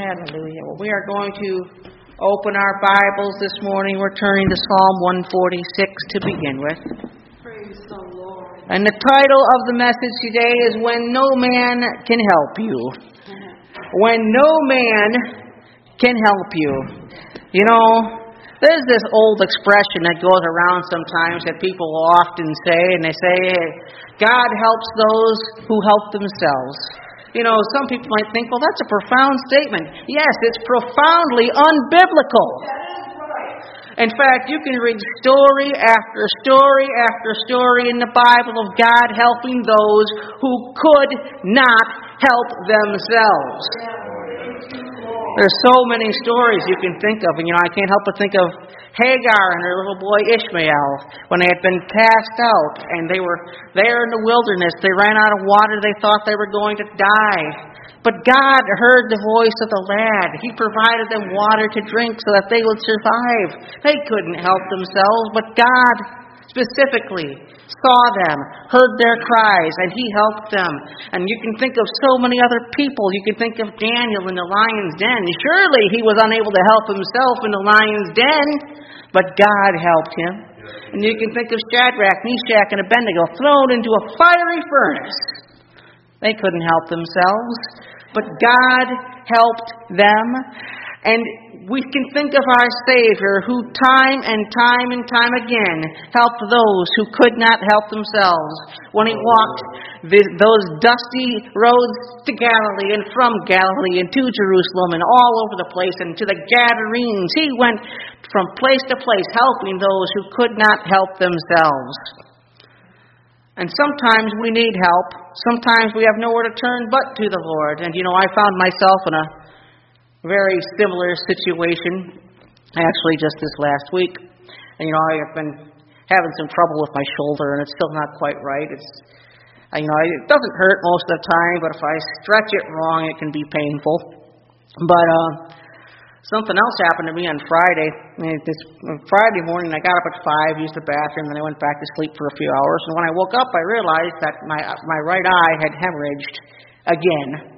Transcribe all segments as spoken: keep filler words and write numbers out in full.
Hallelujah. Well, we are going to open our Bibles this morning. We're turning to Psalm one forty-six to begin with. Praise the Lord. And the title of the message today is When No Man Can Help You. When no man can help you. You know, there's this old expression that goes around sometimes that people will often say, and they say, God helps those who help themselves. You know, some people might think, well, that's a profound statement. Yes, it's profoundly unbiblical. In fact, you can read story after story after story in the Bible of God helping those who could not help themselves. There's so many stories you can think of, and you know, I can't help but think of Hagar and her little boy Ishmael when they had been cast out and they were there in the wilderness. They ran out of water. They thought they were going to die. But God heard the voice of the lad. He provided them water to drink so that they would survive. They couldn't help themselves, but God specifically saw them, heard their cries, and He helped them. And you can think of so many other people. You can think of Daniel in the lion's den. Surely he was unable to help himself in the lion's den, but God helped him. And you can think of Shadrach, Meshach, and Abednego thrown into a fiery furnace. They couldn't help themselves, but God helped them. And we can think of our Savior who time and time and time again helped those who could not help themselves. When He walked those dusty roads to Galilee and from Galilee and to Jerusalem and all over the place and to the Gadarenes, He went from place to place helping those who could not help themselves. And sometimes we need help. Sometimes we have nowhere to turn but to the Lord. And you know, I found myself in a very similar situation, actually just this last week. And you know, I've been having some trouble with my shoulder, and it's still not quite right. It's, you know, it doesn't hurt most of the time, but if I stretch it wrong, it can be painful. But uh, something else happened to me on Friday. This Friday morning, I got up at five, used the bathroom, and then I went back to sleep for a few hours. And when I woke up, I realized that my my right eye had hemorrhaged again.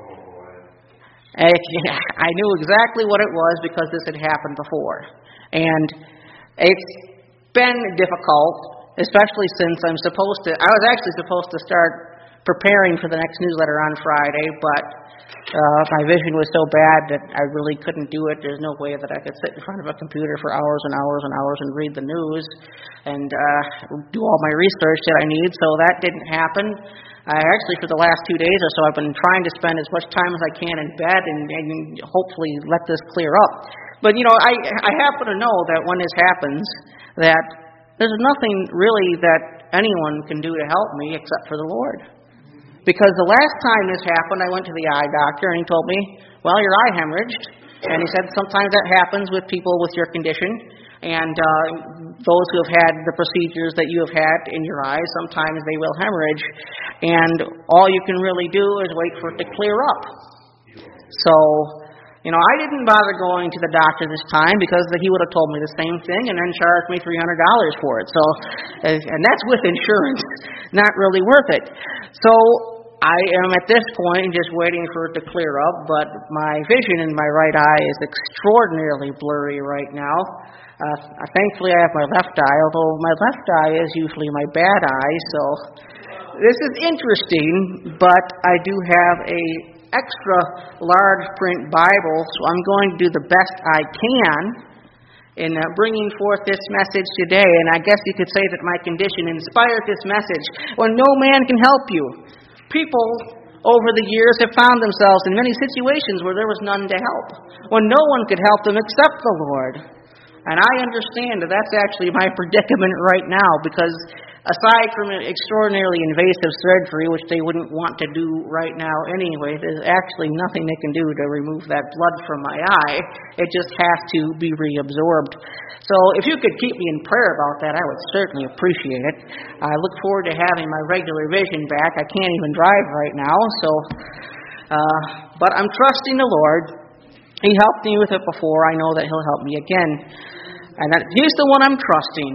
And I knew exactly what it was because this had happened before. And it's been difficult, especially since I'm supposed to, I was actually supposed to start preparing for the next newsletter on Friday, but uh, my vision was so bad that I really couldn't do it. There's no way that I could sit in front of a computer for hours and hours and hours and read the news and uh, do all my research that I need, so that didn't happen. I actually, for the last two days or so, I've been trying to spend as much time as I can in bed and, and hopefully let this clear up. But, you know, I, I happen to know that when this happens, that there's nothing really that anyone can do to help me except for the Lord. Because the last time this happened, I went to the eye doctor and he told me, well, your eye hemorrhaged. And he said sometimes that happens with people with your condition. And uh, those who have had the procedures that you have had in your eyes, sometimes they will hemorrhage. And all you can really do is wait for it to clear up. So, you know, I didn't bother going to the doctor this time because he would have told me the same thing and then charged me three hundred dollars for it. So, and that's with insurance, not really worth it. So I am at this point just waiting for it to clear up, but my vision in my right eye is extraordinarily blurry right now. Uh, thankfully, I have my left eye, although my left eye is usually my bad eye, so this is interesting, but I do have a extra large print Bible, so I'm going to do the best I can in uh, bringing forth this message today, and I guess you could say that my condition inspired this message. When no man can help you. People over the years have found themselves in many situations where there was none to help, when no one could help them except the Lord. And I understand that that's actually my predicament right now, because aside from an extraordinarily invasive surgery, which they wouldn't want to do right now anyway, there's actually nothing they can do to remove that blood from my eye. It just has to be reabsorbed. So if you could keep me in prayer about that, I would certainly appreciate it. I look forward to having my regular vision back. I can't even drive right now, so uh, but I'm trusting the Lord. He helped me with it before. I know that He'll help me again. And that He's the one I'm trusting.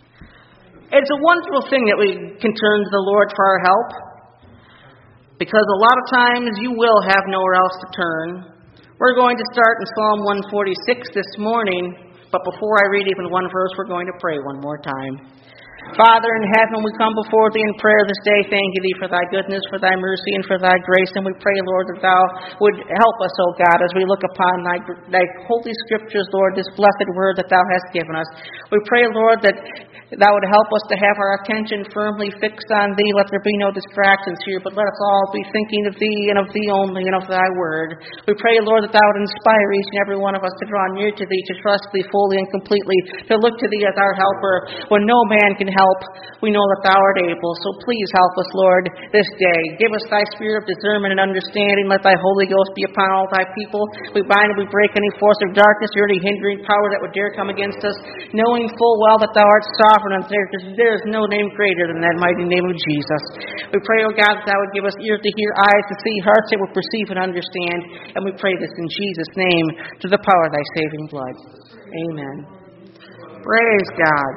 It's a wonderful thing that we can turn to the Lord for our help. Because a lot of times you will have nowhere else to turn We're going to start in Psalm one forty-six this morning, but before I read even one verse, we're going to pray one more time. Father in heaven, we come before Thee in prayer this day, thanking Thee for Thy goodness, for Thy mercy, and for Thy grace. And we pray, Lord, that Thou would help us, O God, as we look upon Thy, Thy holy scriptures, Lord, this blessed word that Thou hast given us. We pray, Lord, that Thou would help us to have our attention firmly fixed on Thee. Let there be no distractions here, but let us all be thinking of Thee and of Thee only and of Thy word. We pray, Lord, that Thou would inspire each and every one of us to draw near to Thee, to trust Thee fully and completely, to look to Thee as our helper when no man can help. We know that Thou art able, so please help us, Lord, this day. Give us Thy spirit of discernment and understanding. Let Thy Holy Ghost be upon all Thy people. We bind and we break any force of darkness or any hindering power that would dare come against us, knowing full well that Thou art sovereign, and there, there is no name greater than that mighty name of Jesus. We pray, O God, that Thou would give us ears to hear, eyes to see, hearts that would perceive and understand, and we pray this in Jesus' name, to the power of Thy saving blood. Amen. Praise God.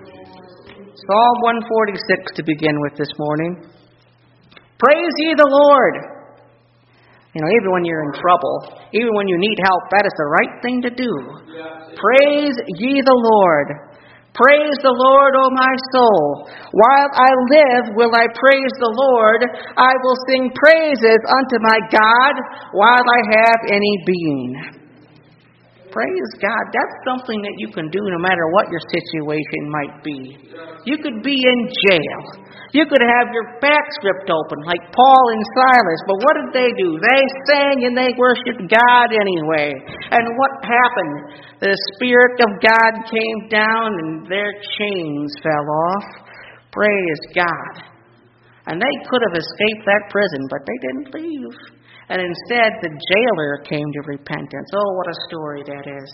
Psalm one forty-six to begin with this morning. Praise ye the Lord. You know, even when you're in trouble, even when you need help, that is the right thing to do. Praise ye the Lord. Praise the Lord, O my soul. While I live, will I praise the Lord. I will sing praises unto my God while I have any being. Praise God. That's something that you can do no matter what your situation might be. You could be in jail. You could have your back ripped open like Paul and Silas. But what did they do? They sang and they worshiped God anyway. And what happened? The Spirit of God came down and their chains fell off. Praise God. And they could have escaped that prison, but they didn't leave. And instead, the jailer came to repentance. Oh, what a story that is.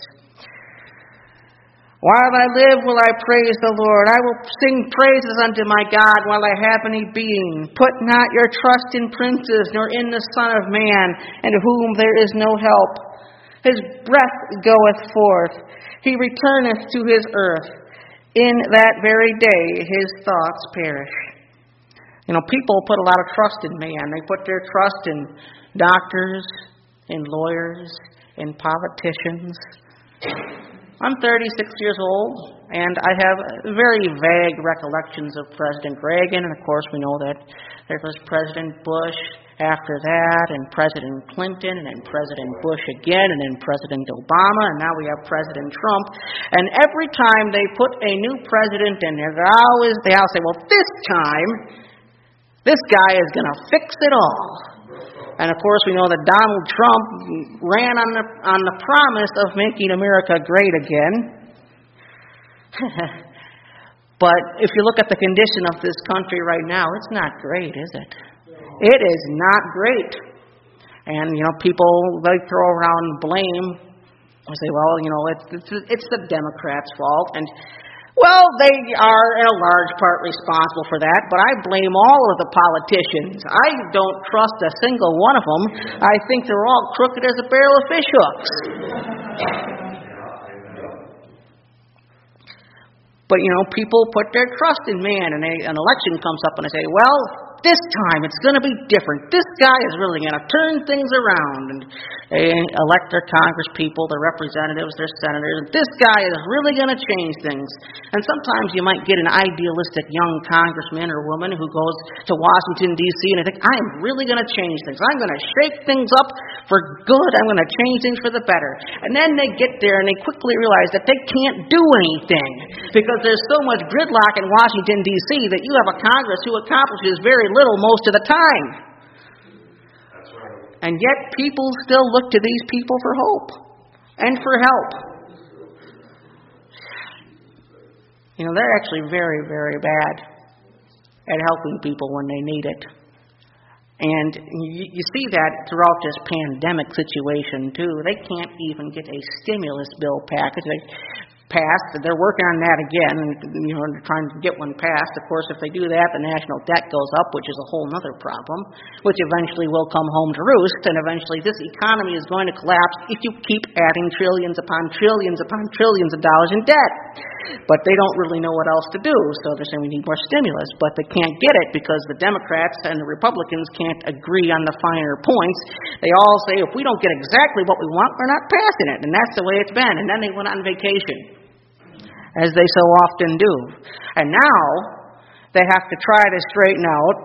While I live, will I praise the Lord. I will sing praises unto my God while I have any being. Put not your trust in princes, nor in the Son of Man, in whom there is no help. His breath goeth forth. He returneth to his earth. In that very day his thoughts perish. You know, people put a lot of trust in man. They put their trust in doctors, in lawyers, in politicians. I'm thirty-six years old, and I have very vague recollections of President Reagan, and of course we know that there was President Bush after that, and President Clinton, and then President Bush again, and then President Obama, and now we have President Trump. And every time they put a new president in there, they always they all say, well, this time, this guy is going to fix it all. And of course, we know that Donald Trump ran on the on the promise of making America great again. But if you look at the condition of this country right now, it's not great, is it? It is not great. And, you know, people, they throw around blame. They say, well, you know, it's, it's, it's the Democrats' fault. And well, they are in a large part responsible for that, but I blame all of the politicians. I don't trust a single one of them. I think they're all crooked as a barrel of fish hooks. But, you know, people put their trust in man, and they, an election comes up and they say, well, this time it's going to be different. This guy is really going to turn things around. And they elect their Congress people, their representatives, their senators. This guy is really going to change things. And sometimes you might get an idealistic young congressman or woman who goes to Washington, D C, and they think, I am really going to change things. I'm going to shake things up for good. I'm going to change things for the better. And then they get there and they quickly realize that they can't do anything because there's so much gridlock in Washington, D C that you have a Congress who accomplishes very little most of the time. That's right. And yet people still look to these people for hope and for help. You know, they're actually very, very bad at helping people when they need it. And you, you see that throughout this pandemic situation, too. They can't even get a stimulus bill package. They passed. They're working on that again, you know, they're trying to get one passed. Of course, if they do that, the national debt goes up, which is a whole other problem, which eventually will come home to roost, and eventually this economy is going to collapse if you keep adding trillions upon trillions upon trillions of dollars in debt. But they don't really know what else to do, so they're saying we need more stimulus, but they can't get it because the Democrats and the Republicans can't agree on the finer points. They all say, if we don't get exactly what we want, we're not passing it, and that's the way it's been. And then they went on vacation, as they so often do. And now they have to try to straighten out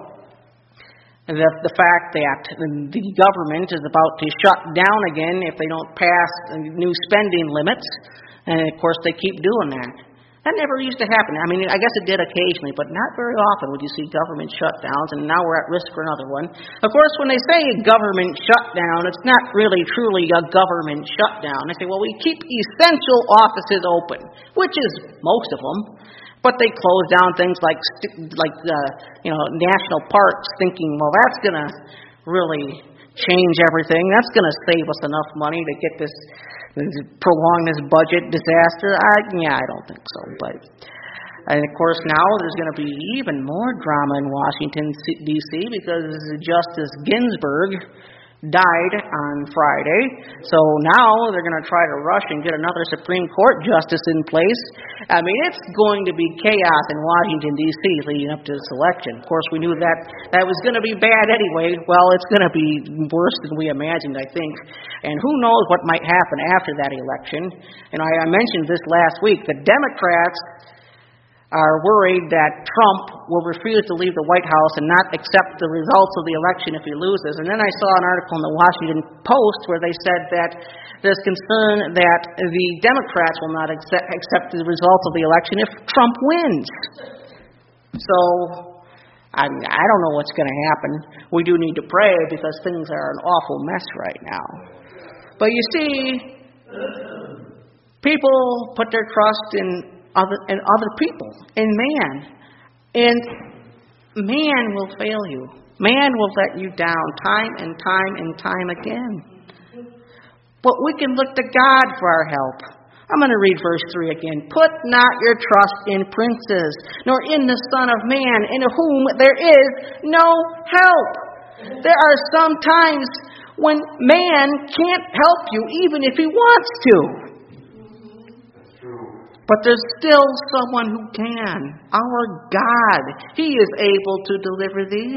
the, the fact that the government is about to shut down again if they don't pass new spending limits. And, of course, they keep doing that. That never used to happen. I mean, I guess it did occasionally, but not very often would you see government shutdowns, and now we're at risk for another one. Of course, when they say government shutdown, it's not really truly a government shutdown. They say, well, we keep essential offices open, which is most of them, but they close down things like, like uh, you know, national parks, thinking, well, that's going to really change everything. That's going to save us enough money to get this, prolong this budget disaster. I, yeah, I don't think so. But and of course now there's going to be even more drama in Washington D C because Justice Ginsburg died on Friday. So now they're going to try to rush and get another Supreme Court justice in place. I mean, it's going to be chaos in Washington, D C leading up to this election. Of course, we knew that that was going to be bad anyway. Well, it's going to be worse than we imagined, I think. And who knows what might happen after that election. And I, I mentioned this last week. The Democrats are worried that Trump will refuse to leave the White House and not accept the results of the election if he loses. And then I saw an article in the Washington Post where they said that there's concern that the Democrats will not accept, accept the results of the election if Trump wins. So I, I don't know what's going to happen. We do need to pray because things are an awful mess right now. But you see, people put their trust in Other, and other people, and man. And man will fail you. Man will let you down time and time and time again. But we can look to God for our help. I'm going to read verse three again. Put not your trust in princes, nor in the Son of Man, in whom there is no help. There are some times when man can't help you even if he wants to. But there's still someone who can. Our God. He is able to deliver thee.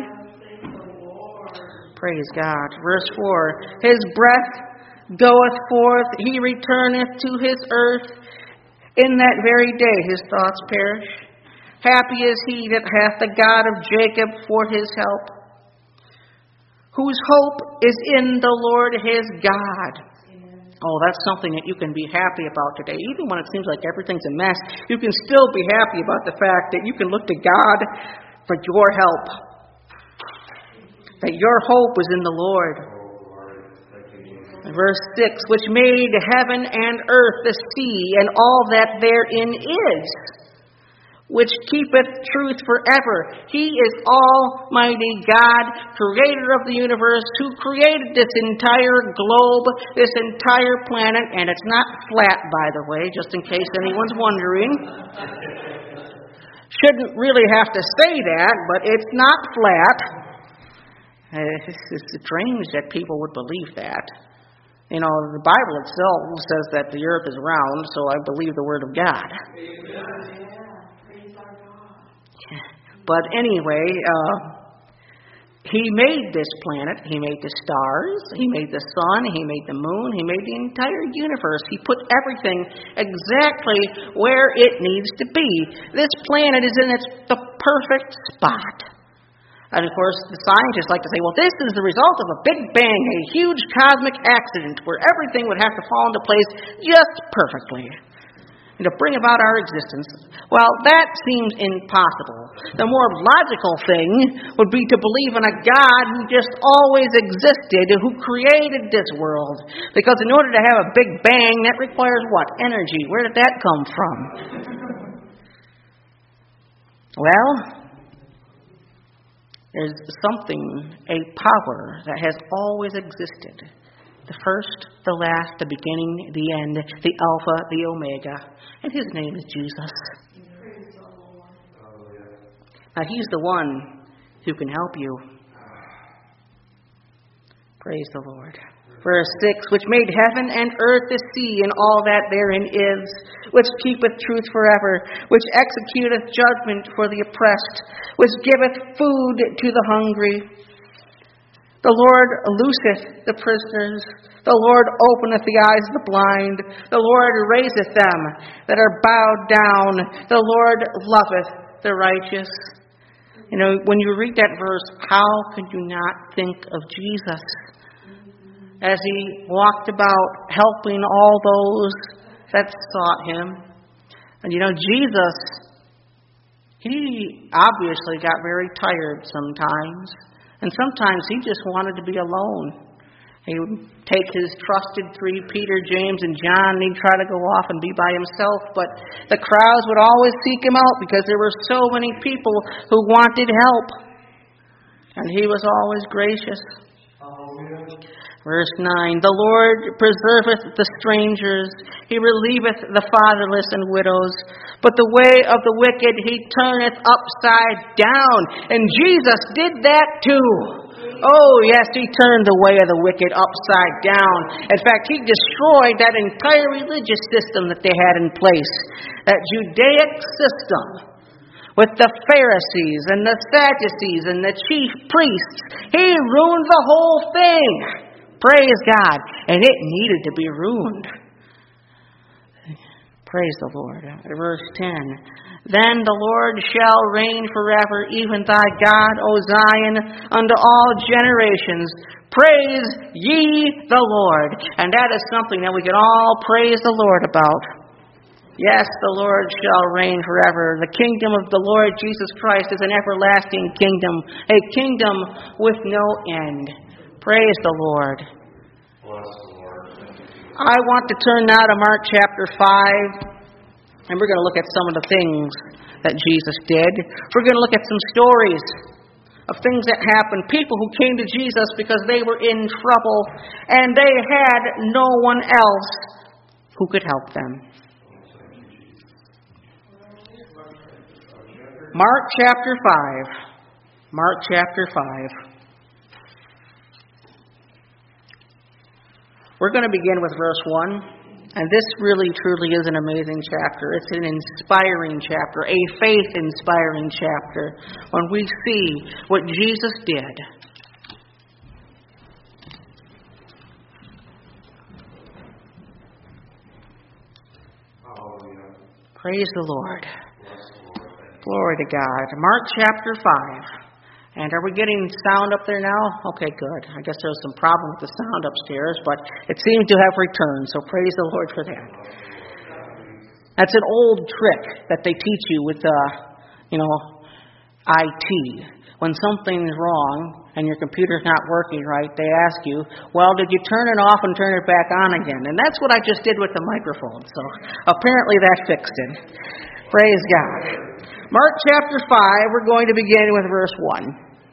Praise God. Verse four. His breath goeth forth. He returneth to his earth. In that very day his thoughts perish. Happy is he that hath the God of Jacob for his help, whose hope is in the Lord his God. Oh, that's something that you can be happy about today. Even when it seems like everything's a mess, you can still be happy about the fact that you can look to God for your help. That your hope is in the Lord. Verse six, which made heaven and earth, the sea, and all that therein is, which keepeth truth forever. He is Almighty God, creator of the universe, who created this entire globe, this entire planet, and it's not flat, by the way, just in case anyone's wondering. Shouldn't really have to say that, but it's not flat. It's strange that people would believe that. You know, the Bible itself says that the earth is round, so I believe the Word of God. Amen. But anyway, uh, he made this planet, he made the stars, he made the sun, he made the moon, he made the entire universe. He put everything exactly where it needs to be. This planet is in its the perfect spot. And of course, the scientists like to say, well, this is the result of a Big Bang, a huge cosmic accident where everything would have to fall into place just perfectly to bring about our existence. Well, that seems impossible. The more logical thing would be to believe in a God who just always existed, who created this world. Because in order to have a Big Bang, that requires what? Energy. Where did that come from? Well, there's something, a power that has always existed. The first, the last, the beginning, the end, the Alpha, the Omega. And his name is Jesus. Now he's the one who can help you. Praise the Lord. Verse six, which made heaven and earth, the sea, and all that therein is, which keepeth truth forever, which executeth judgment for the oppressed, which giveth food to the hungry. The Lord looseth the prisoners. The Lord openeth the eyes of the blind. The Lord raiseth them that are bowed down. The Lord loveth the righteous. You know, when you read that verse, how can you not think of Jesus as he walked about helping all those that sought him? And you know, Jesus, he obviously got very tired sometimes. And sometimes he just wanted to be alone. He would take his trusted three, Peter, James, and John, and he'd try to go off and be by himself. But the crowds would always seek him out because there were so many people who wanted help. And he was always gracious. Verse nine, the Lord preserveth the strangers. He relieveth the fatherless and widows. But the way of the wicked he turneth upside down. And Jesus did that too. Oh, yes, he turned the way of the wicked upside down. In fact, he destroyed that entire religious system that they had in place. That Judaic system with the Pharisees and the Sadducees and the chief priests. He ruined the whole thing. Praise God. And it needed to be ruined. Praise the Lord. Verse ten. Then the Lord shall reign forever, even thy God, O Zion, unto all generations. Praise ye the Lord. And that is something that we can all praise the Lord about. Yes, the Lord shall reign forever. The kingdom of the Lord Jesus Christ is an everlasting kingdom, a kingdom with no end. Praise the Lord. Bless the Lord. I want to turn now to Mark chapter five, and we're going to look at some of the things that Jesus did. We're going to look at some stories of things that happened, people who came to Jesus because they were in trouble, and they had no one else who could help them. Mark chapter five. Mark chapter five. We're going to begin with verse one. And this really, truly is an amazing chapter. It's an inspiring chapter, a faith-inspiring chapter, when we see what Jesus did. Hallelujah. Praise the Lord. Bless the Lord. Glory to God. Mark chapter five. And are we getting sound up there now? Okay, good. I guess there was some problem with the sound upstairs, but it seemed to have returned, so praise the Lord for that. That's an old trick that they teach you with, uh, you know, I T. When something's wrong and your computer's not working right, they ask you, well, did you turn it off and turn it back on again? And that's what I just did with the microphone, so apparently that fixed it. Praise God. Mark chapter five, we're going to begin with verse one.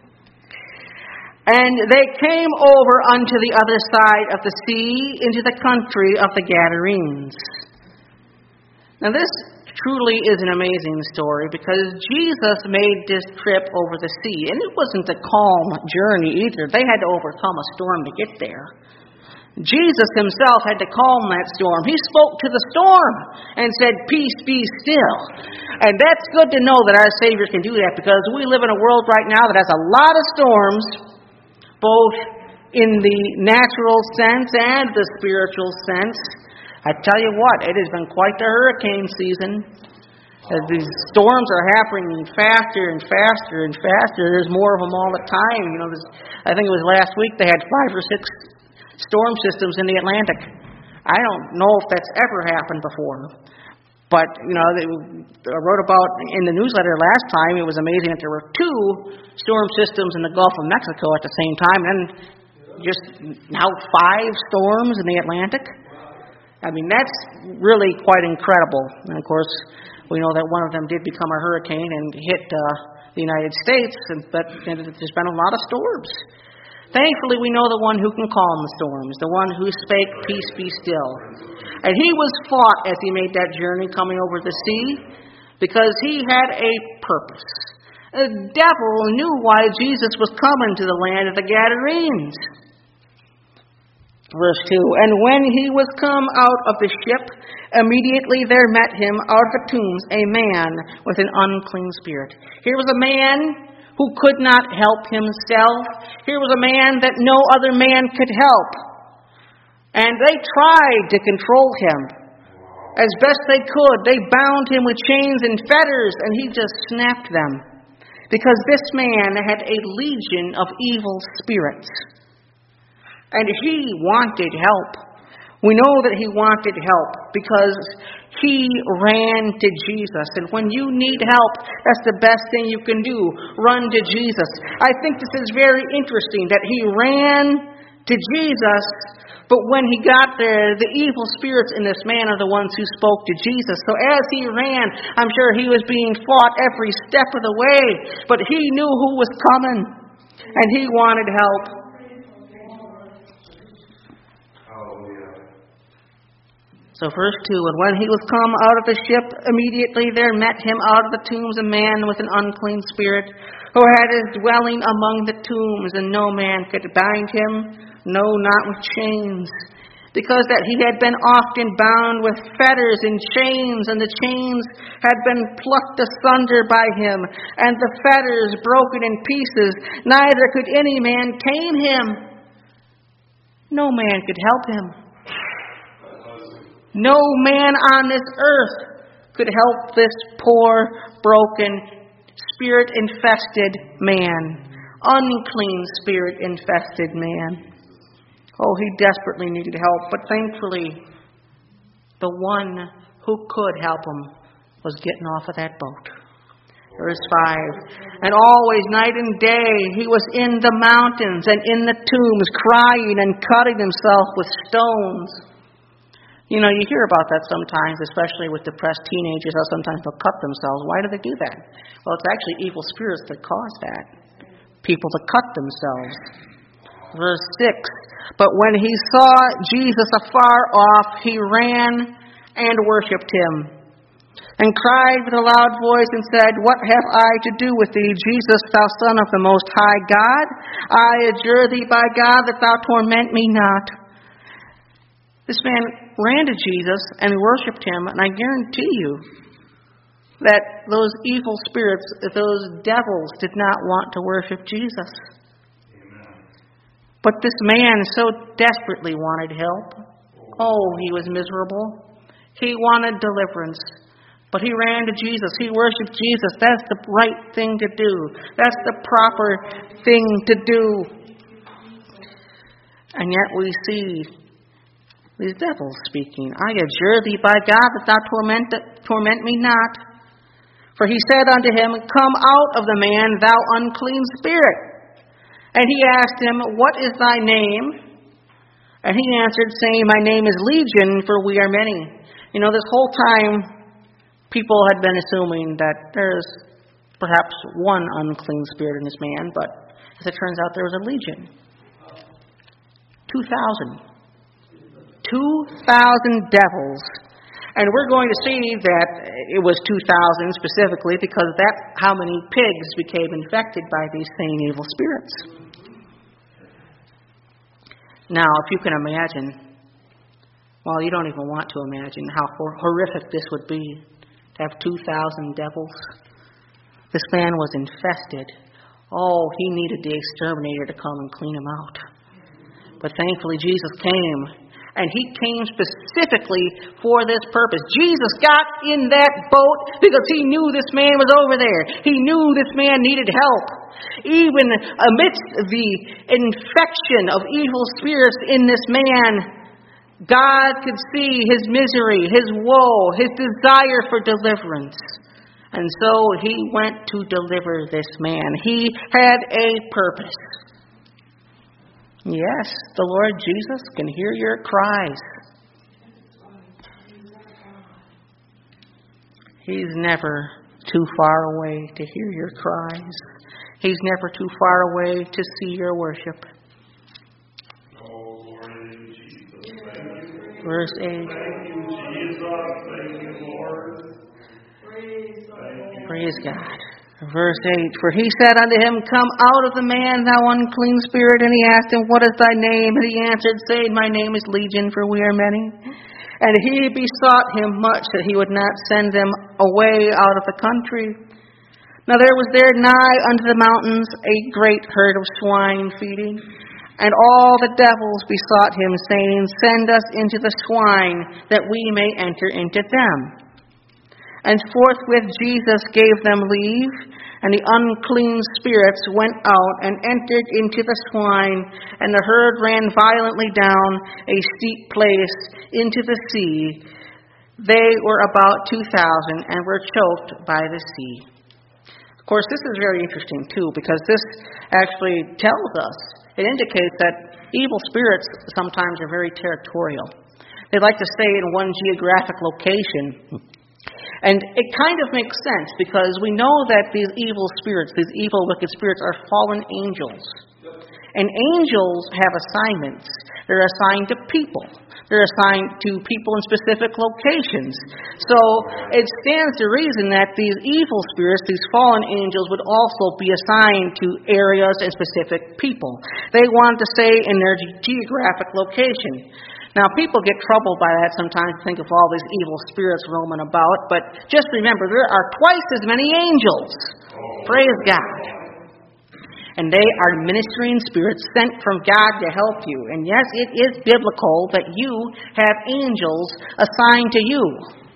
And they came over unto the other side of the sea, into the country of the Gadarenes. Now this truly is an amazing story, because Jesus made this trip over the sea. And it wasn't a calm journey either. They had to overcome a storm to get there. Jesus himself had to calm that storm. He spoke to the storm and said, peace, be still. And that's good to know that our Savior can do that, because we live in a world right now that has a lot of storms, both in the natural sense and the spiritual sense. I tell you what, it has been quite the hurricane season. As these storms are happening faster and faster and faster. There's more of them all the time. You know, I think it was last week they had five or six storm systems in the Atlantic. I don't know if that's ever happened before. But, you know, they I wrote about in the newsletter last time, it was amazing that there were two storm systems in the Gulf of Mexico at the same time, and just now five storms in the Atlantic. I mean, that's really quite incredible. And, of course, we know that one of them did become a hurricane and hit uh, the United States, and, but and there's been a lot of storms. Thankfully, we know the one who can calm the storms, the one who spake, peace be still. And he was fought as he made that journey coming over the sea because he had a purpose. The devil knew why Jesus was coming to the land of the Gadarenes. Verse two, and when he was come out of the ship, immediately there met him out of the tombs a man with an unclean spirit. Here was a man who could not help himself. Here was a man that no other man could help. And they tried to control him as best they could. They bound him with chains and fetters, and he just snapped them. Because this man had a legion of evil spirits. And he wanted help. We know that he wanted help because he ran to Jesus. And when you need help, that's the best thing you can do. Run to Jesus. I think this is very interesting that he ran to Jesus, but when he got there, the evil spirits in this man are the ones who spoke to Jesus. So as he ran, I'm sure he was being fought every step of the way, but he knew who was coming, and he wanted help. So verse two, and when he was come out of the ship, immediately there met him out of the tombs a man with an unclean spirit, who had his dwelling among the tombs, and no man could bind him, no, not with chains, because that he had been often bound with fetters and chains, and the chains had been plucked asunder by him, and the fetters broken in pieces, neither could any man tame him. No man could help him. No man on this earth could help this poor, broken, spirit-infested man. Unclean, spirit-infested man. Oh, he desperately needed help, but thankfully, the one who could help him was getting off of that boat. Verse five, and always night and day he was in the mountains and in the tombs, crying and cutting himself with stones. You know, you hear about that sometimes, especially with depressed teenagers, how sometimes they'll cut themselves. Why do they do that? Well, it's actually evil spirits that cause that. People to cut themselves. Verse six, but when he saw Jesus afar off, he ran and worshipped him, and cried with a loud voice and said, what have I to do with thee, Jesus, thou Son of the Most High God? I adjure thee by God that thou torment me not. This man ran to Jesus and worshipped him, and I guarantee you that those evil spirits, those devils, did not want to worship Jesus. Amen. But this man so desperately wanted help. Oh, he was miserable. He wanted deliverance. But he ran to Jesus. He worshiped Jesus. That's the right thing to do. That's the proper thing to do. And yet we see these devils speaking. I adjure thee by God that thou torment, torment me not. For he said unto him, come out of the man, thou unclean spirit. And he asked him, what is thy name? And he answered, saying, my name is Legion, for we are many. You know, this whole time, people had been assuming that there's perhaps one unclean spirit in this man, but as it turns out, there was a legion. Two thousand. Two thousand devils. And we're going to see that it was two thousand specifically because that's how many pigs became infected by these same evil spirits. Now, if you can imagine, well, you don't even want to imagine how horrific this would be to have two thousand devils. This man was infested. Oh, he needed the exterminator to come and clean him out. But thankfully, Jesus came. And he came specifically for this purpose. Jesus got in that boat because he knew this man was over there. He knew this man needed help. Even amidst the infection of evil spirits in this man, God could see his misery, his woe, his desire for deliverance. And so he went to deliver this man. He had a purpose. Yes, the Lord Jesus can hear your cries. He's never too far away to hear your cries. He's never too far away to see your worship. Verse eight. Thank you, Jesus. Thank you, Lord. Praise the Lord. Praise God. Verse eight. For he said unto him, Come out of the man, thou unclean spirit. And he asked him, What is thy name? And he answered, saying, My name is Legion, for we are many. And he besought him much that he would not send them away out of the country. Now there was there nigh unto the mountains a great herd of swine feeding. And all the devils besought him, saying, Send us into the swine, that we may enter into them. And forthwith Jesus gave them leave, and the unclean spirits went out and entered into the swine, and the herd ran violently down a steep place into the sea. They were about two thousand and were choked by the sea. Of course, this is very interesting, too, because this actually tells us, it indicates that evil spirits sometimes are very territorial. They like to stay in one geographic location. And it kind of makes sense because we know that these evil spirits, these evil, wicked spirits, are fallen angels. And angels have assignments. They're assigned to people. They're assigned to people in specific locations. So it stands to reason that these evil spirits, these fallen angels, would also be assigned to areas and specific people. They want to stay in their geographic location. Now, people get troubled by that sometimes, think of all these evil spirits roaming about, but just remember, there are twice as many angels. Praise God. And they are ministering spirits sent from God to help you. And yes, it is biblical that you have angels assigned to you.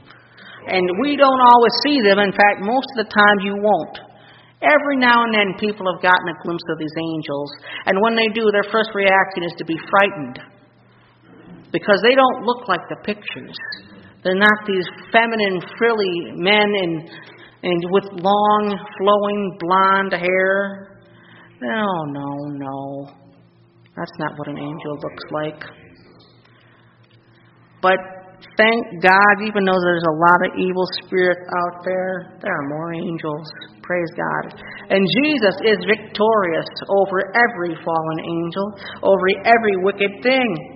And we don't always see them. In fact, most of the time you won't. Every now and then people have gotten a glimpse of these angels. And when they do, their first reaction is to be frightened. Because they don't look like the pictures. They're not these feminine, frilly men in, in, with long, flowing blonde hair. No, no, no. That's not what an angel looks like. But thank God, even though there's a lot of evil spirits out there, there are more angels. Praise God. And Jesus is victorious over every fallen angel, over every wicked thing.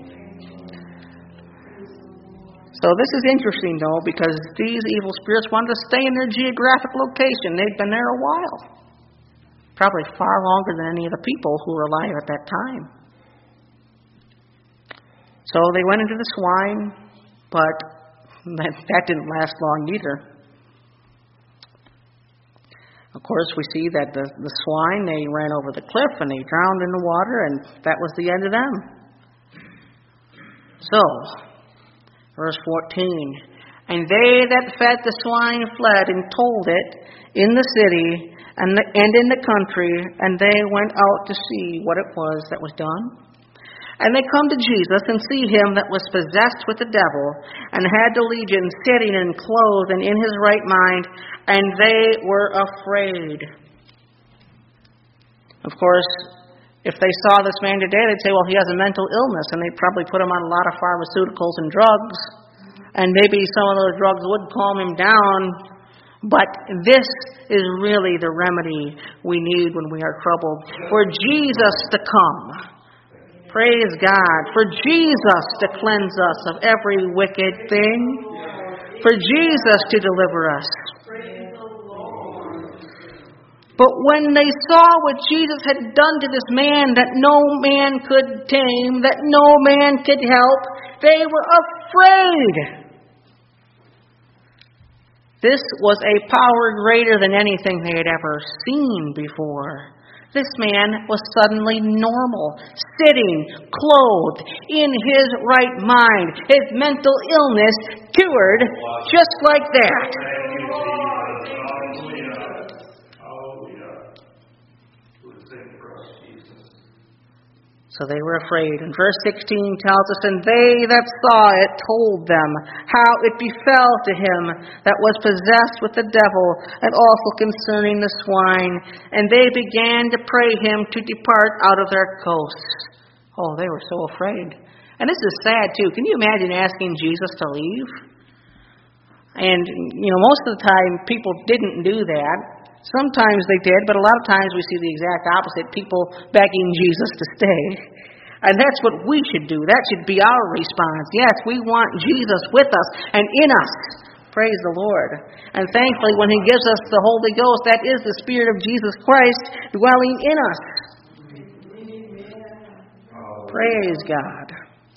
So this is interesting, though, because these evil spirits wanted to stay in their geographic location. They'd been there a while. Probably far longer than any of the people who were alive at that time. So they went into the swine, but that, that didn't last long either. Of course, we see that the, the swine, they ran over the cliff and they drowned in the water, and that was the end of them. So, verse fourteen, And they that fed the swine fled and told it in the city and, the, and in the country, and they went out to see what it was that was done. And they come to Jesus and see him that was possessed with the devil, and had the legion sitting and clothed and in his right mind, and they were afraid. Of course, if they saw this man today, they'd say, well, he has a mental illness, and they'd probably put him on a lot of pharmaceuticals and drugs, and maybe some of those drugs would calm him down, but this is really the remedy we need when we are troubled. For Jesus to come. Praise God. For Jesus to cleanse us of every wicked thing. For Jesus to deliver us. But when they saw what Jesus had done to this man that no man could tame, that no man could help, they were afraid. This was a power greater than anything they had ever seen before. This man was suddenly normal, sitting, clothed, in his right mind, his mental illness cured just like that. So they were afraid. And verse sixteen tells us, And they that saw it told them how it befell to him that was possessed with the devil, and also concerning the swine. And they began to pray him to depart out of their coasts. Oh, they were so afraid. And this is sad, too. Can you imagine asking Jesus to leave? And, you know, most of the time people didn't do that. Sometimes they did, but a lot of times we see the exact opposite, people begging Jesus to stay. And that's what we should do. That should be our response. Yes, we want Jesus with us and in us. Praise the Lord. And thankfully, when He gives us the Holy Ghost, that is the Spirit of Jesus Christ dwelling in us. Praise God.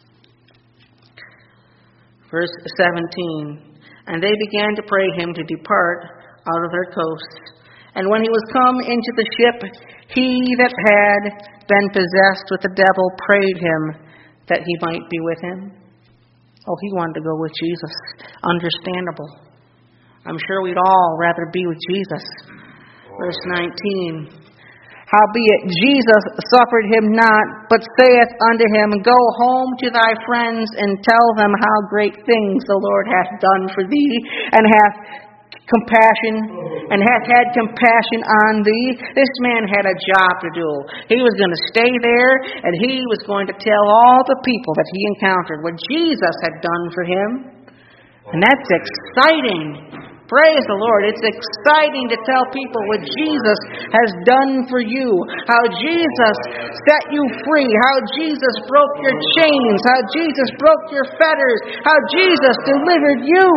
Verse seventeen. And they began to pray Him to depart out of their coasts. And when He was come into the ship, he that had been possessed with the devil prayed Him that He might be with him. Oh, he wanted to go with Jesus. Understandable. I'm sure we'd all rather be with Jesus. Verse nineteen. Howbeit Jesus suffered him not, but saith unto him, Go home to thy friends, and tell them how great things the Lord hath done for thee, and hath compassion, and hath had compassion on thee. This man had a job to do. He was going to stay there, and he was going to tell all the people that he encountered what Jesus had done for him. And that's exciting. Praise the Lord. It's exciting to tell people what Jesus has done for you. How Jesus set you free. How Jesus broke your chains. How Jesus broke your fetters. How Jesus delivered you.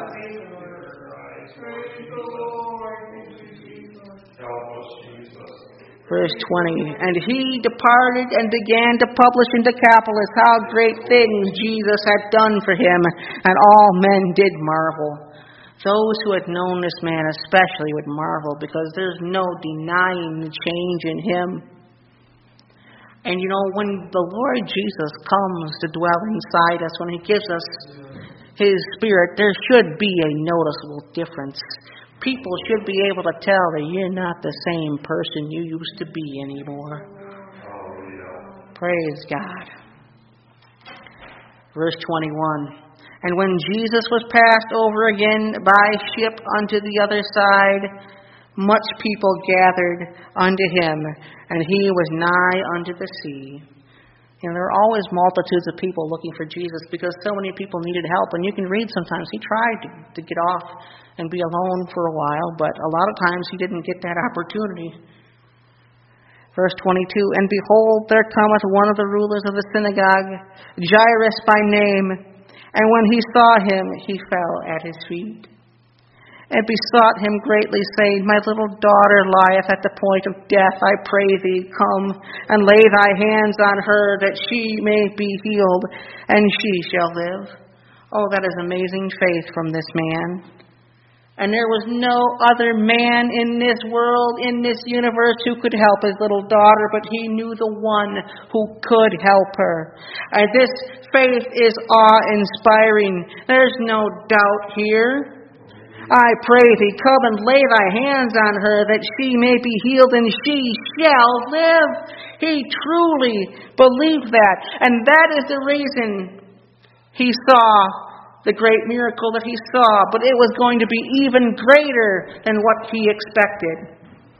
Verse twenty. And he departed and began to publish in Decapolis how great things Jesus had done for him. And all men did marvel. Those who had known this man especially would marvel, because there's no denying the change in him. And you know, when the Lord Jesus comes to dwell inside us, when He gives us His Spirit, there should be a noticeable difference. People should be able to tell that you're not the same person you used to be anymore. Praise God. Verse twenty-one. And when Jesus was passed over again by ship unto the other side, much people gathered unto Him, and He was nigh unto the sea. You know, there are always multitudes of people looking for Jesus, because so many people needed help. And you can read sometimes He tried to, to get off and be alone for a while, but a lot of times He didn't get that opportunity. Verse twenty-two, And behold, there cometh one of the rulers of the synagogue, Jairus by name. And when he saw him, he fell at his feet, and besought him greatly, saying, My little daughter lieth at the point of death. I pray thee, come and lay thy hands on her, that she may be healed, and she shall live. Oh, that is amazing faith from this man. And there was no other man in this world, in this universe, who could help his little daughter, but he knew the one who could help her. And this faith is awe-inspiring. There's no doubt here. I pray thee, come and lay thy hands on her, that she may be healed, and she shall live. He truly believed that. And that is the reason he saw the great miracle that he saw, but it was going to be even greater than what he expected.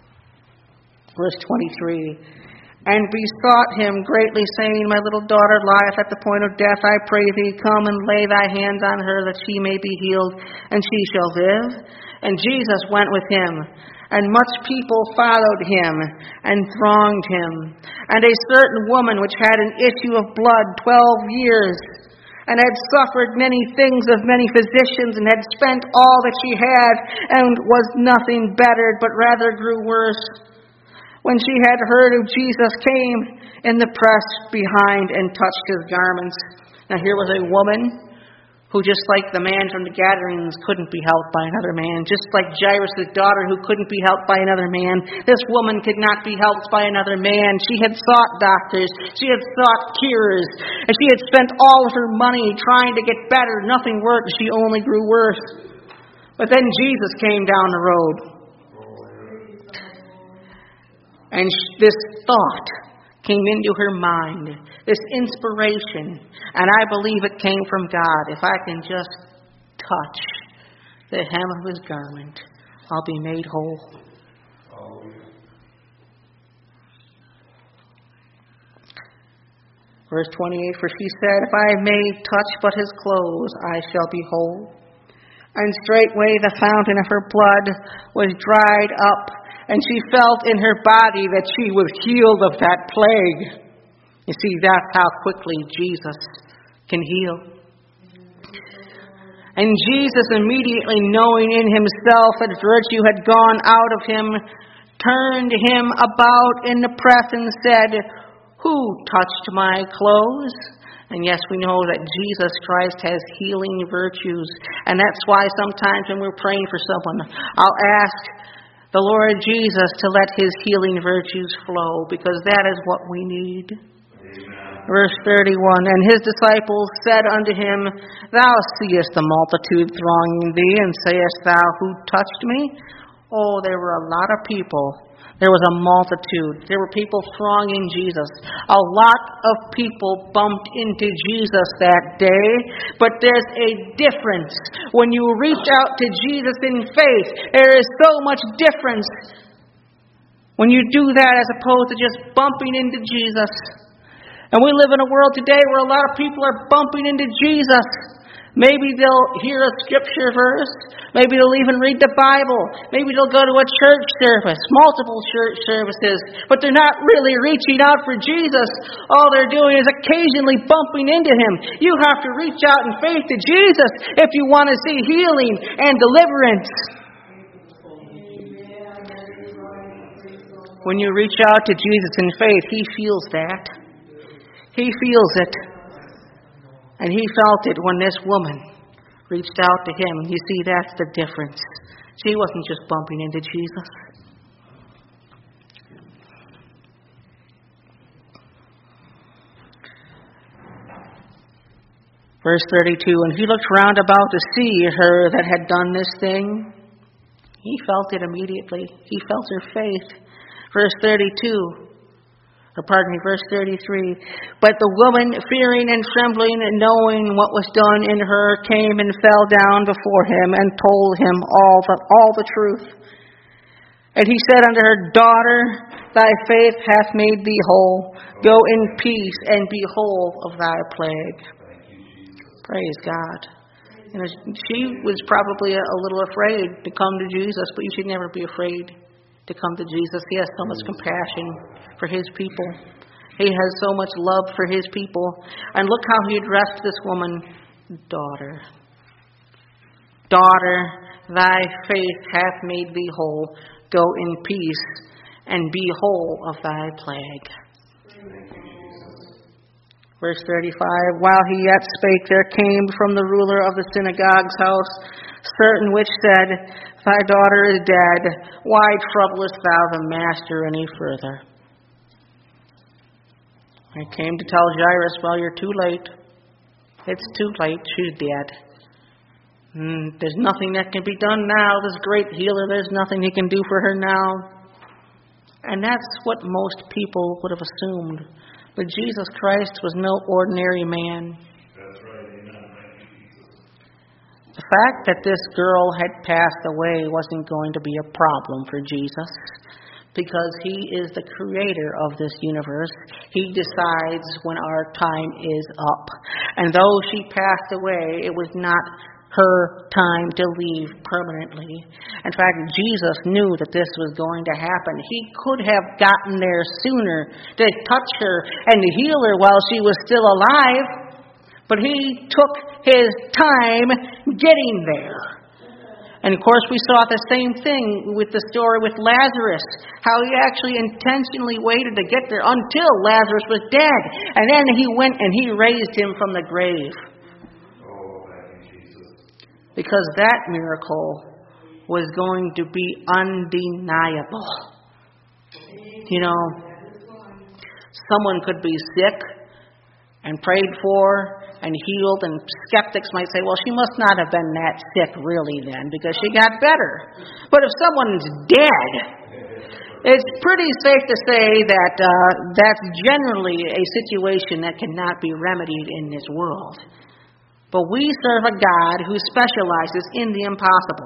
Verse twenty-three, And besought him greatly, saying, My little daughter lieth at the point of death. I pray thee, come and lay thy hands on her, that she may be healed, and she shall live. And Jesus went with him, and much people followed him, and thronged him. And a certain woman which had an issue of blood twelve years, and had suffered many things of many physicians, and had spent all that she had, and was nothing bettered, but rather grew worse. When she had heard of Jesus, came in the press behind, and touched his garments. Now here was a woman who, just like the man from the Gadarenes, couldn't be helped by another man. Just like Jairus' daughter, who couldn't be helped by another man. This woman could not be helped by another man. She had sought doctors. She had sought cures. And she had spent all of her money trying to get better. Nothing worked. She only grew worse. But then Jesus came down the road. And this thought came into her mind, this inspiration, and I believe it came from God. If I can just touch the hem of his garment, I'll be made whole. Verse twenty-eight, For she said, If I may touch but his clothes, I shall be whole. And straightway the fountain of her blood was dried up, and she felt in her body that she was healed of that plague. You see, that's how quickly Jesus can heal. And Jesus, immediately knowing in himself that virtue had gone out of him, turned him about in the press and said, "Who touched my clothes?" And yes, we know that Jesus Christ has healing virtues. And that's why sometimes when we're praying for someone, I'll ask the Lord Jesus to let his healing virtues flow, because that is what we need. Amen. Verse thirty-one, and his disciples said unto him, "Thou seest the multitude thronging thee, and sayest thou, Who touched me?" Oh, there were a lot of people. There was a multitude. There were people thronging Jesus. A lot of people bumped into Jesus that day. But there's a difference. When you reach out to Jesus in faith, there is so much difference when you do that as opposed to just bumping into Jesus. And we live in a world today where a lot of people are bumping into Jesus. Maybe they'll hear a scripture verse. Maybe they'll even read the Bible. Maybe they'll go to a church service, multiple church services. But they're not really reaching out for Jesus. All they're doing is occasionally bumping into him. You have to reach out in faith to Jesus if you want to see healing and deliverance. When you reach out to Jesus in faith, he feels that. He feels it. And he felt it when this woman reached out to him. You see, that's the difference. She wasn't just bumping into Jesus. Verse thirty-two, and he looked round about to see her that had done this thing. He felt it immediately. He felt her faith. Verse thirty-two. Or pardon me, verse thirty-three. But the woman, fearing and trembling and knowing what was done in her, came and fell down before him and told him all the, all the truth. And he said unto her, Daughter, thy faith hath made thee whole. Go in peace and be whole of thy plague. Praise God. You know, she was probably a, a little afraid to come to Jesus, but you should never be afraid to come to Jesus. He has so much compassion for his people. He has so much love for his people. And look how he addressed this woman. Daughter. Daughter, thy faith hath made thee whole. Go in peace and be whole of thy plague. Verse thirty-five, While he yet spake, there came from the ruler of the synagogue's house certain which said, Thy daughter is dead. Why troublest thou the master any further? I came to tell Jairus, well, you're too late. It's too late. She's dead. Mm, there's nothing that can be done now. This great healer, there's nothing he can do for her now. And that's what most people would have assumed. But Jesus Christ was no ordinary man. That's right. Amen. The fact that this girl had passed away wasn't going to be a problem for Jesus, because he is the creator of this universe. He decides when our time is up. And though she passed away, it was not her time to leave permanently. In fact, Jesus knew that this was going to happen. He could have gotten there sooner to touch her and to heal her while she was still alive. But he took his time getting there. And of course, we saw the same thing with the story with Lazarus, how he actually intentionally waited to get there until Lazarus was dead. And then he went and he raised him from the grave. Oh, thank you, Jesus. Because that miracle was going to be undeniable. You know, someone could be sick and prayed for and healed, and skeptics might say, well, she must not have been that sick really then, because she got better. But if someone's dead, it's pretty safe to say that uh, that's generally a situation that cannot be remedied in this world. But we serve a God who specializes in the impossible.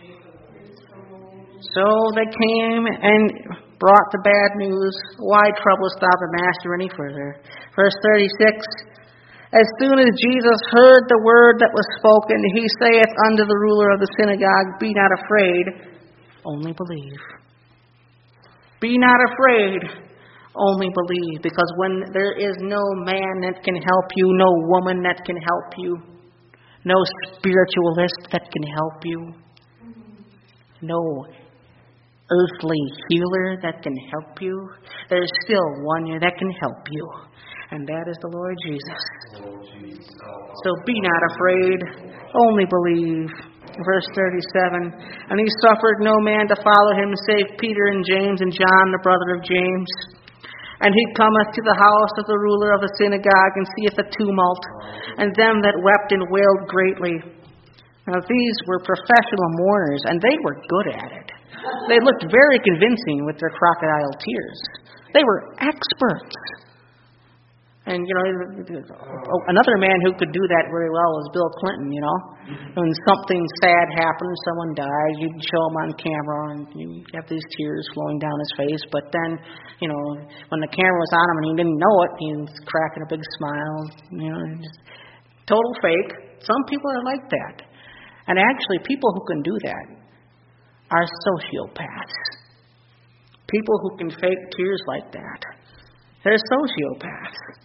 So they came and brought the bad news. Why troublest thou the master any further? Verse thirty-six, As soon as Jesus heard the word that was spoken, he saith unto the ruler of the synagogue, Be not afraid, only believe. Be not afraid, only believe. Because when there is no man that can help you, no woman that can help you, no spiritualist that can help you, no earthly healer that can help you, there's still one that can help you, and that is the Lord Jesus. So be not afraid, only believe. Verse thirty-seven, and he suffered no man to follow him save Peter and James and John, the brother of James. And he cometh to the house of the ruler of the synagogue, and seeth the tumult, and them that wept and wailed greatly. Now these were professional mourners, and they were good at it. They looked very convincing with their crocodile tears. They were experts. And, you know, another man who could do that very well was Bill Clinton, you know. When something sad happened, someone died, you'd show him on camera, and you'd have these tears flowing down his face. But then, you know, when the camera was on him and he didn't know it, he was cracking a big smile, you know. Just total fake. Some people are like that. And actually, people who can do that are sociopaths. People who can fake tears like that. They're sociopaths.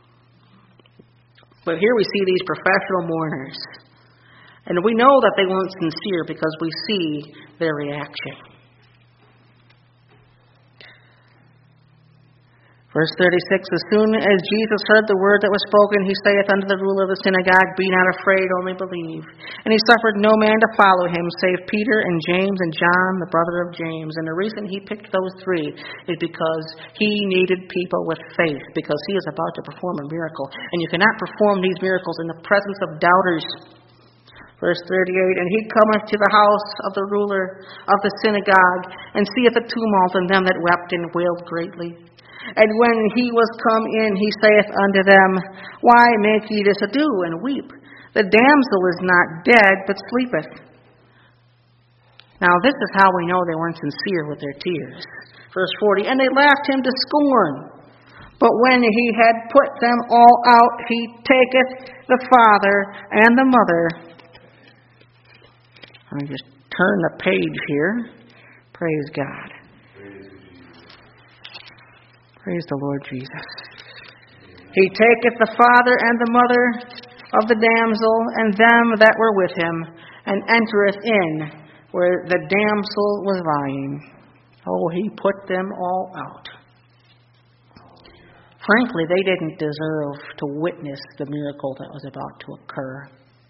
But here we see these professional mourners. And we know that they weren't sincere because we see their reaction. Verse thirty-six, as soon as Jesus heard the word that was spoken, he saith unto the ruler of the synagogue, Be not afraid, only believe. And he suffered no man to follow him, save Peter and James and John, the brother of James. And the reason he picked those three is because he needed people with faith, because he is about to perform a miracle. And you cannot perform these miracles in the presence of doubters. Verse thirty-eight, and he cometh to the house of the ruler of the synagogue, and seeth the tumult, and them that wept and wailed greatly. And when he was come in, he saith unto them, Why make ye this ado, and weep? The damsel is not dead, but sleepeth. Now this is how we know they weren't sincere with their tears. Verse forty, and they laughed him to scorn. But when he had put them all out, he taketh the father and the mother. Let me just turn the page here. Praise God. Praise the Lord Jesus. He taketh the father and the mother of the damsel and them that were with him, and entereth in where the damsel was lying. Oh, he put them all out. Frankly, they didn't deserve to witness the miracle that was about to occur.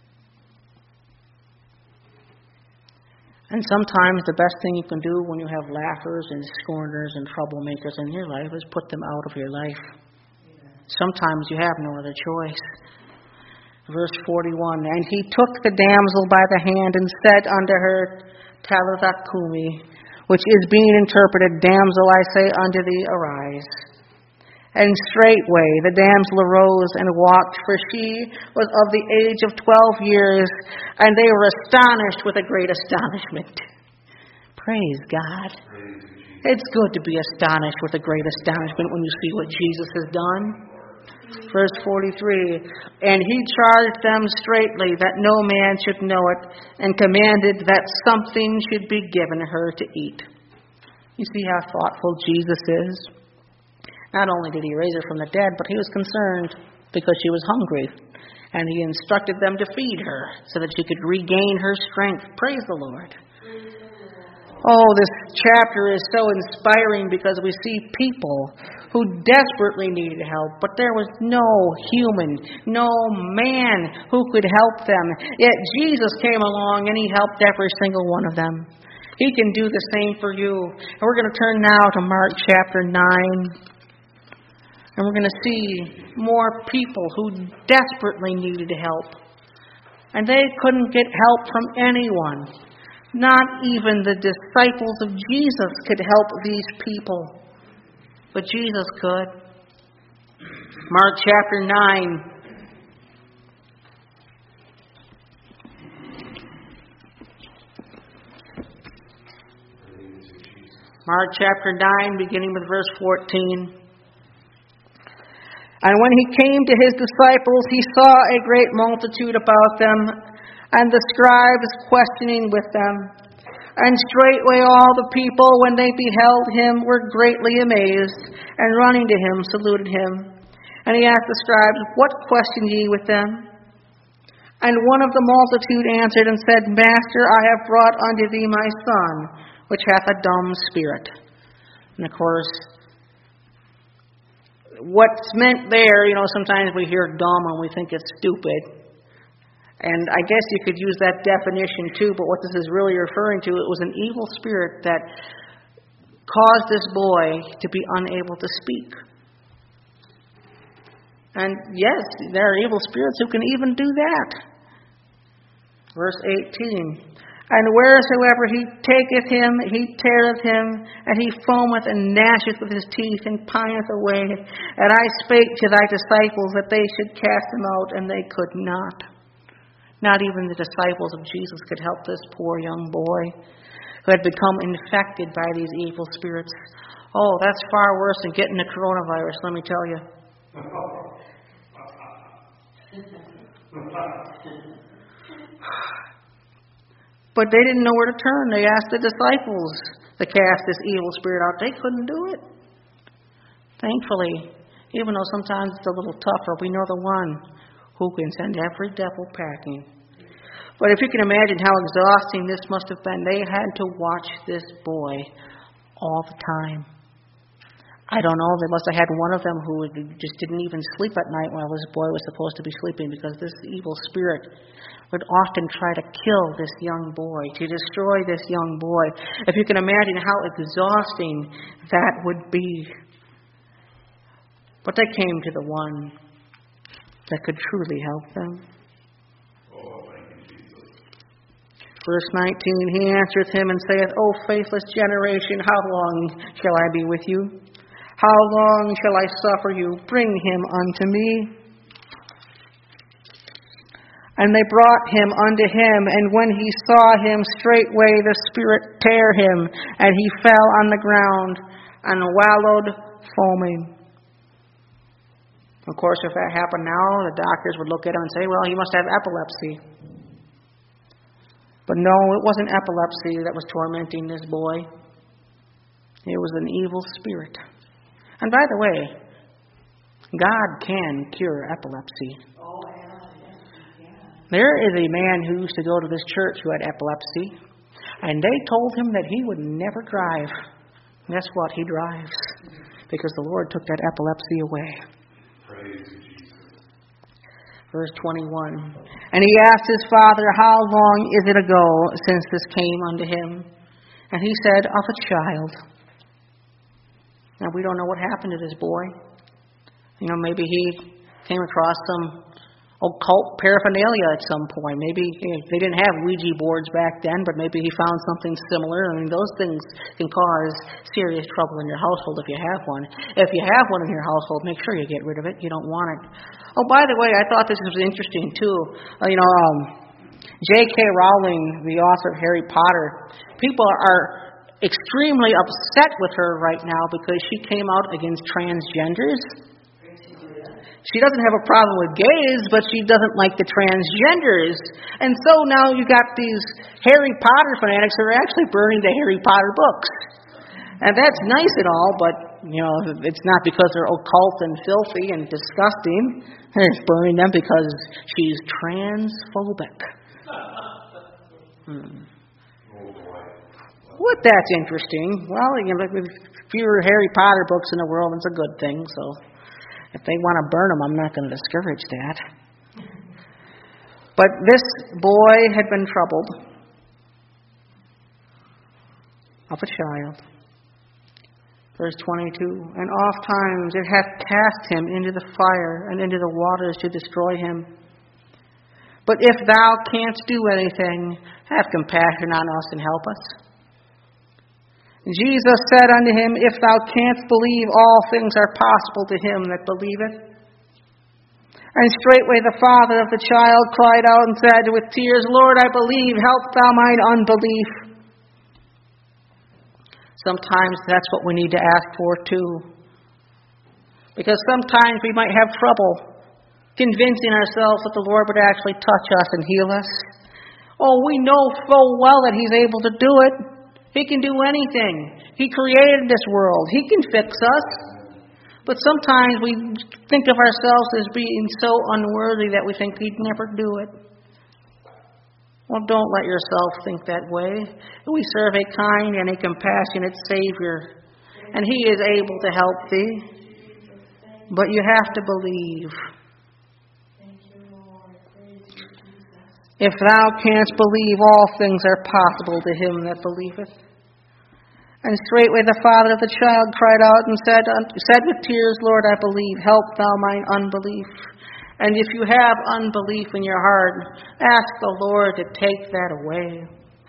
And sometimes the best thing you can do when you have laughers and scorners and troublemakers in your life is put them out of your life. Sometimes you have no other choice. Verse forty-one, and he took the damsel by the hand and said unto her, Talitha cumi, which is being interpreted, Damsel, I say unto thee, arise. And straightway the damsel arose and walked, for she was of the age of twelve years, and they were astonished with a great astonishment. Praise God. It's good to be astonished with a great astonishment when you see what Jesus has done. Verse forty-three, and he charged them straitly that no man should know it, and commanded that something should be given her to eat. You see how thoughtful Jesus is? Not only did he raise her from the dead, but he was concerned because she was hungry. And he instructed them to feed her so that she could regain her strength. Praise the Lord. Oh, this chapter is so inspiring because we see people who desperately needed help, but there was no human, no man who could help them. Yet Jesus came along and he helped every single one of them. He can do the same for you. And we're going to turn now to Mark chapter nine. And we're going to see more people who desperately needed help. And they couldn't get help from anyone. Not even the disciples of Jesus could help these people. But Jesus could. Mark chapter nine. Mark chapter nine, beginning with verse fourteen. And when he came to his disciples, he saw a great multitude about them, and the scribes questioning with them. And straightway all the people, when they beheld him, were greatly amazed, and running to him, saluted him. And he asked the scribes, What question ye with them? And one of the multitude answered and said, Master, I have brought unto thee my son, which hath a dumb spirit. And of course, what's meant there, you know, sometimes we hear dumb and we think it's stupid. And I guess you could use that definition too, but what this is really referring to, it was an evil spirit that caused this boy to be unable to speak. And yes, there are evil spirits who can even do that. Verse eighteen, And wheresoever he taketh him, he teareth him, and he foameth and gnasheth with his teeth, and pineth away. And I spake to thy disciples that they should cast him out, and they could not. Not even the disciples of Jesus could help this poor young boy who had become infected by these evil spirits. Oh, that's far worse than getting the coronavirus, let me tell you. But they didn't know where to turn. They asked the disciples to cast this evil spirit out. They couldn't do it. Thankfully, even though sometimes it's a little tougher, we know the one who can send every devil packing. But if you can imagine how exhausting this must have been, they had to watch this boy all the time. I don't know, they must have had one of them who just didn't even sleep at night while this boy was supposed to be sleeping, because this evil spirit would often try to kill this young boy, to destroy this young boy. If you can imagine how exhausting that would be. But they came to the one that could truly help them. Verse nineteen, He answereth him and saith, O faithless generation, how long shall I be with you? How long shall I suffer you? Bring him unto me. And they brought him unto him, and when he saw him, straightway the spirit tare him, and he fell on the ground and wallowed foaming. Of course, if that happened now, the doctors would look at him and say, well, he must have epilepsy. But no, it wasn't epilepsy that was tormenting this boy. It was an evil spirit. And by the way, God can cure epilepsy. Oh, yeah, yes, he can. There is a man who used to go to this church who had epilepsy, and they told him that he would never drive. And guess what? He drives, because the Lord took that epilepsy away. Praise Jesus. Verse twenty-one. And he asked his father, How long is it ago since this came unto him? And he said, Of a child. Now, we don't know what happened to this boy. You know, maybe he came across some occult paraphernalia at some point. Maybe they didn't have Ouija boards back then, but maybe he found something similar. I mean, those things can cause serious trouble in your household if you have one. If you have one in your household, make sure you get rid of it. You don't want it. Oh, by the way, I thought this was interesting, too. Uh, you know, um, J K Rowling, the author of Harry Potter, people are extremely upset with her right now because she came out against transgenders. She doesn't have a problem with gays, but she doesn't like the transgenders. And so now you got these Harry Potter fanatics who are actually burning the Harry Potter books. And that's nice and all, but, you know, it's not because they're occult and filthy and disgusting. It's burning them because she's transphobic. Hmm. What, that's interesting. Well, you know, with fewer Harry Potter books in the world, it's a good thing. So if they want to burn them, I'm not going to discourage that. But this boy had been troubled of a child. Verse twenty-two, And oft times it hath cast him into the fire and into the waters to destroy him. But if thou canst do anything, have compassion on us and help us. Jesus said unto him, If thou canst believe, all things are possible to him that believeth. And straightway the father of the child cried out and said with tears, Lord, I believe, help thou mine unbelief. Sometimes that's what we need to ask for too. Because sometimes we might have trouble convincing ourselves that the Lord would actually touch us and heal us. Oh, we know full well that He's able to do it. He can do anything. He created this world. He can fix us. But sometimes we think of ourselves as being so unworthy that we think He'd never do it. Well, don't let yourself think that way. We serve a kind and a compassionate Savior, and He is able to help thee. But you have to believe. If thou canst believe, all things are possible to him that believeth. And straightway the father of the child cried out and said, said with tears, Lord, I believe, help thou mine unbelief. And if you have unbelief in your heart, ask the Lord to take that away.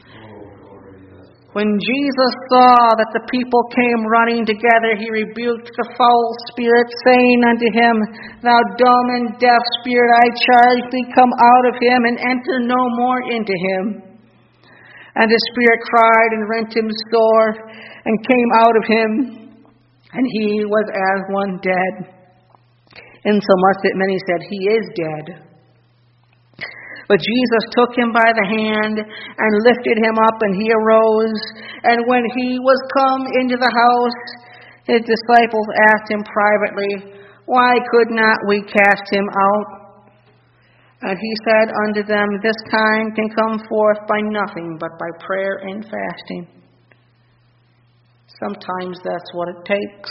When Jesus saw that the people came running together, He rebuked the foul spirit, saying unto him, Thou dumb and deaf spirit, I charge thee, come out of him, and enter no more into him. And the spirit cried and rent him sore, and came out of him, and he was as one dead, insomuch that many said, He is dead. But Jesus took him by the hand and lifted him up, and he arose. And when he was come into the house, his disciples asked him privately, Why could not we cast him out? And he said unto them, This kind can come forth by nothing but by prayer and fasting. Sometimes that's what it takes.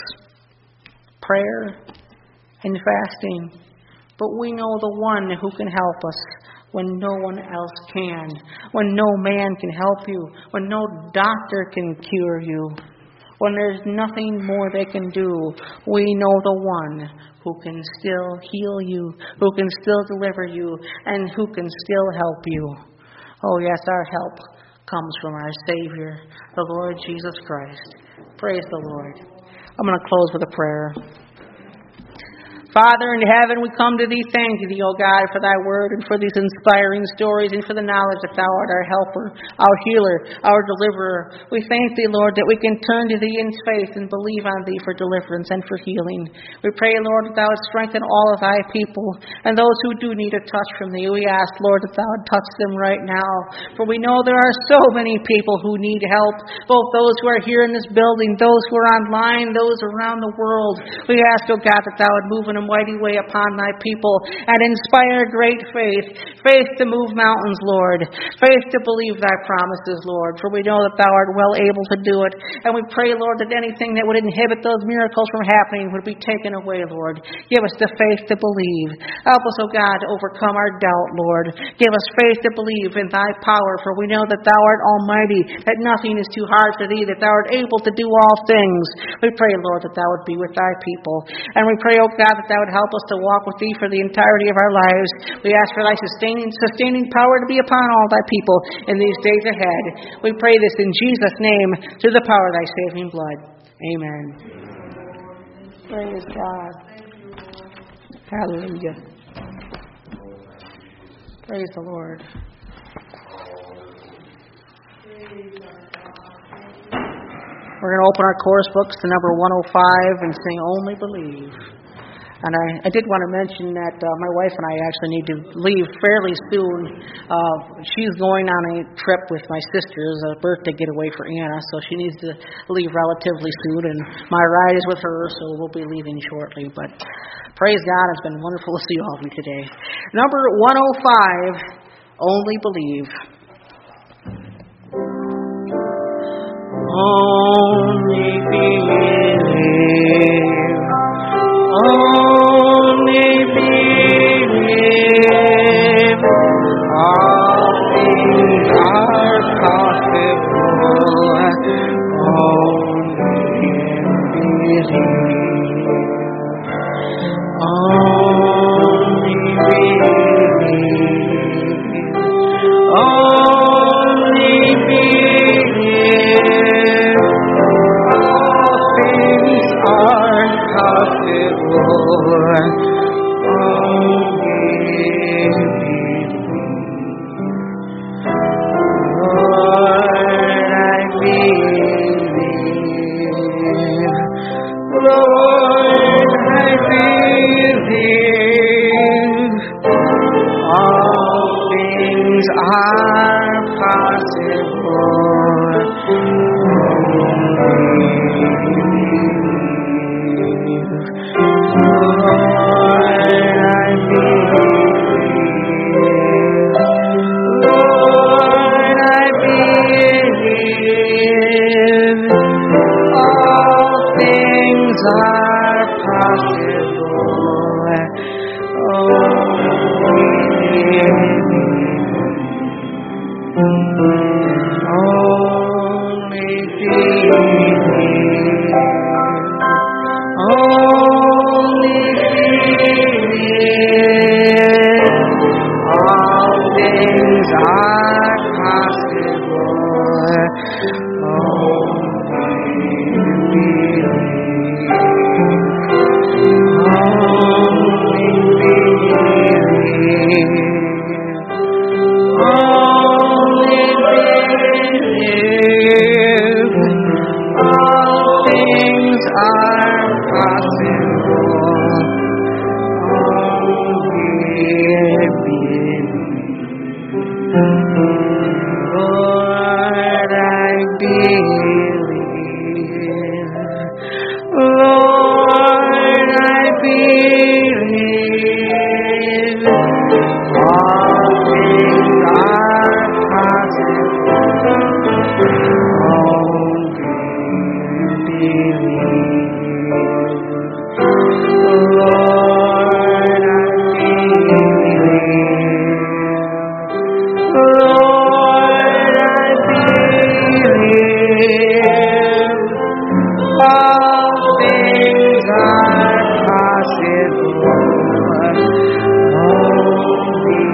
Prayer and fasting. But we know the one who can help us when no one else can, when no man can help you, when no doctor can cure you, when there's nothing more they can do. We know the one who can still heal you, who can still deliver you, and who can still help you. Oh yes, our help comes from our Savior, the Lord Jesus Christ. Praise the Lord. I'm going to close with a prayer. Father in heaven, we come to Thee, thank Thee, O God, for Thy word and for these inspiring stories and for the knowledge that Thou art our helper, our healer, our deliverer. We thank Thee, Lord, that we can turn to Thee in faith and believe on Thee for deliverance and for healing. We pray, Lord, that Thou would strengthen all of Thy people and those who do need a touch from Thee. We ask, Lord, that Thou would touch them right now, for we know there are so many people who need help, both those who are here in this building, those who are online, those around the world. We ask, O God, that Thou would move in a mighty way upon Thy people and inspire great faith, faith to move mountains, Lord, faith to believe Thy promises, Lord, for we know that Thou art well able to do it. And we pray, Lord, that anything that would inhibit those miracles from happening would be taken away, Lord. Give us the faith to believe. Help us, O God, to overcome our doubt, Lord. Give us faith to believe in Thy power, for we know that Thou art almighty, that nothing is too hard for Thee, that Thou art able to do all things. We pray, Lord, that Thou would be with Thy people. And we pray, O God, that Thou would help us to walk with Thee for the entirety of our lives. We ask for Thy sustaining, sustaining power to be upon all Thy people in these days ahead. We pray this in Jesus' name, through the power of Thy saving blood. Amen. Praise God. Hallelujah. Praise the Lord. We're going to open our chorus books to number one oh five and sing Only Believe. And I, I did want to mention that uh, my wife and I actually need to leave fairly soon. Uh, she's going on a trip with my sisters, a birthday getaway for Anna, so she needs to leave relatively soon. And my ride is with her, so we'll be leaving shortly. But praise God, it's been wonderful to see all of you today. Number one oh five, Only Believe. Only believe. Only believe, all things are possible. Only believe, only believe, only believe, all things are are possible. Lord, I believe. All things are possible. Only believe. Only believe. All things are possible. Only believe. Only believe. Only believe. All things are possible. Only believe. Lord, I believe. Lord, I believe. All things are possible. Only believe. Lord, I believe. Lord, I believe. All things are possible. Only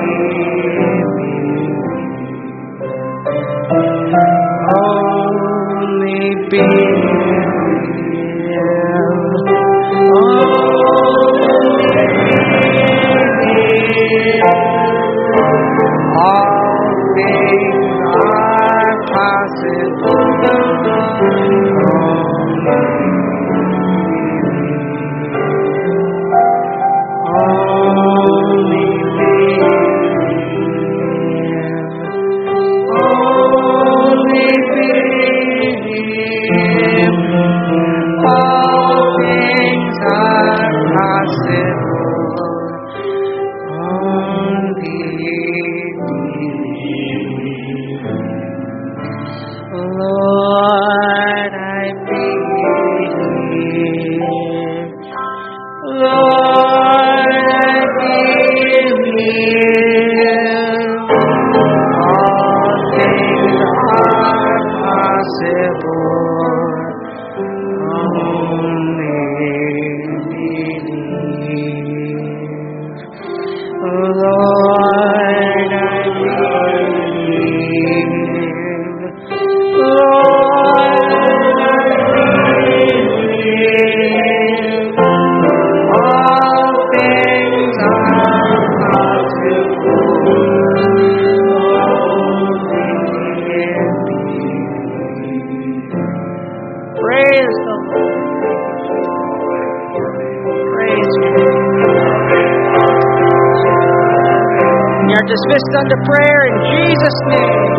believe. Only believe. All things are Lord, I believe. Lord, I believe. All things are possible. Only believe. Lord, I believe. Lord, I believe. All things are possible. Praise the Lord. Praise God. You're dismissed unto prayer in Jesus' name.